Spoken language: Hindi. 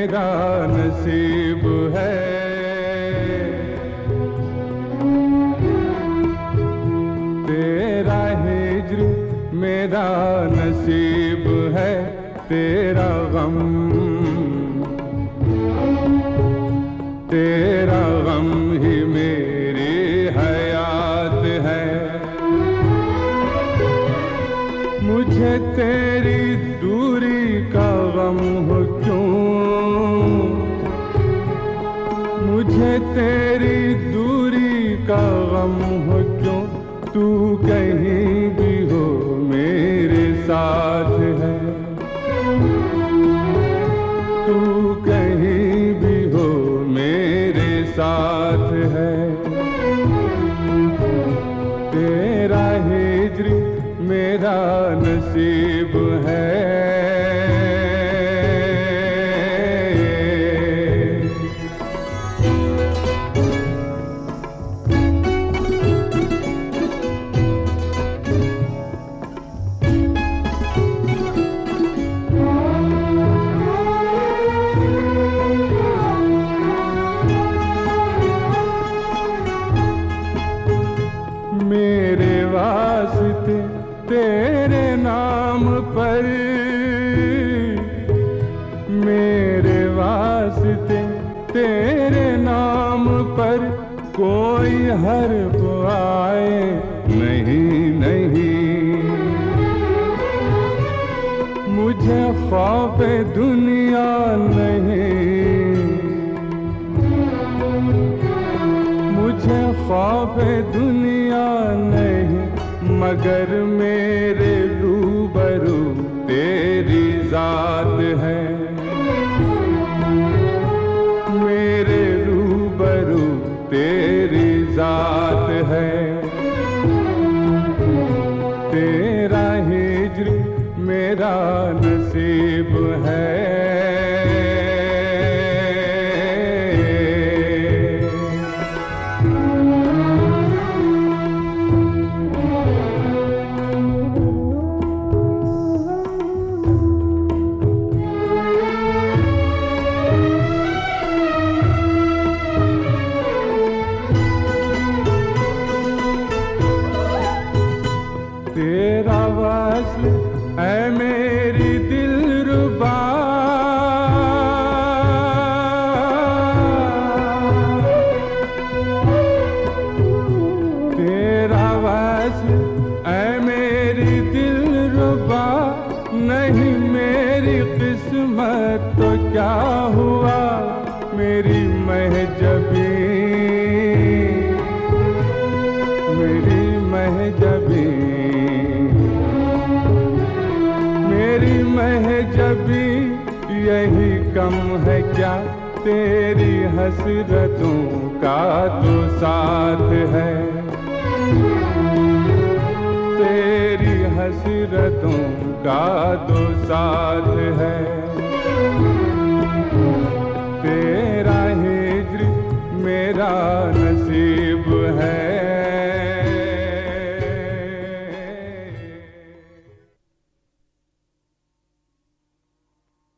मेरा नसीब है। तेरा हिज्र मेरा नसीब है, तेरा गम ही मेरी हयात है। मुझे तेरी दूरी का गम हो क्यों, मुझे तेरी दूरी का गम हो क्यों, तू कहीं भी हो मेरे साथ है। तू कहीं भी हो मेरे साथ है। तेरा हिज्र मेरा नसीब है। मेरे वास्ते तेरे नाम पर, मेरे वास्ते तेरे नाम पर कोई हर्फ आए नहीं नहीं। मुझे खौफ दुनिया नहीं, मुझे खौफ दुनिया नहीं, मगर मेरे रूबरू तेरी जात है। मेरे रूबरू तेरी जात है। तेरा हिज्र मेरा नसीब है। तेरा वस्ल है मेरी दिलरुबा, तेरा वस्ल है मेरी दिलरुबा। नहीं मेरी किस्मत तो क्या हुआ, मेरी महजबी, मेरी महजबी, मेरी महजबी यही कम है क्या, तेरी हसरतों का तो साथ है। तेरी हसरतों का तो साथ है। तेरा हिज्र मेरा नसीब है।